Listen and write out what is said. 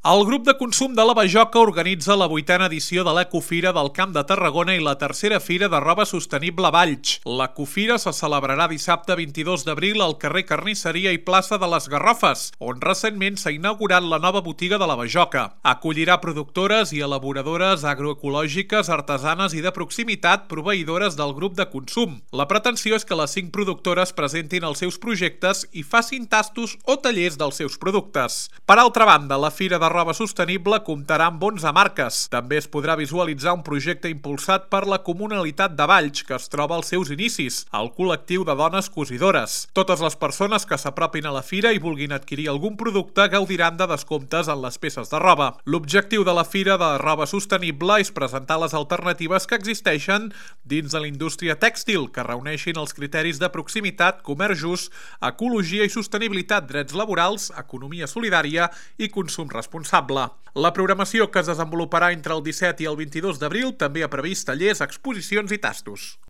El grup de consum de la Bajoca organitza la 8a edició de l'Ecofira del Camp de Tarragona i la tercera fira de roba sostenible Valls. L'Ecofira se celebrarà dissabte 22 d'abril al carrer Carnisseria i plaça de les Garrofes, on recentment s'ha inaugurat la nova botiga de la Bajoca. Acollirà productores i elaboradores agroecològiques, artesanes i de proximitat proveïdores del grup de consum. La pretensió és que les 5 productores presentin els seus projectes i facin tastos o tallers dels seus productes. Per altra banda, la Fira de Roba Sostenible comptarà amb 11 marques. També es podrà visualitzar un projecte impulsat per la Comunalitat de Valls, que es troba als seus inicis, el col·lectiu de dones cosidores. Totes les persones que s'apropin a la fira i vulguin adquirir algun producte gaudiran de descomptes en les peces de roba. L'objectiu de la Fira de Roba Sostenible és presentar les alternatives que existeixen dins de la indústria tèxtil, que reuneixin els criteris de proximitat, comerç just, ecologia i sostenibilitat, drets laborals, economia solidària i consum responsable. La programació, que es desenvoluparà entre el 17 i el 22 d'abril, també ha previst tallers, exposicions i tastos.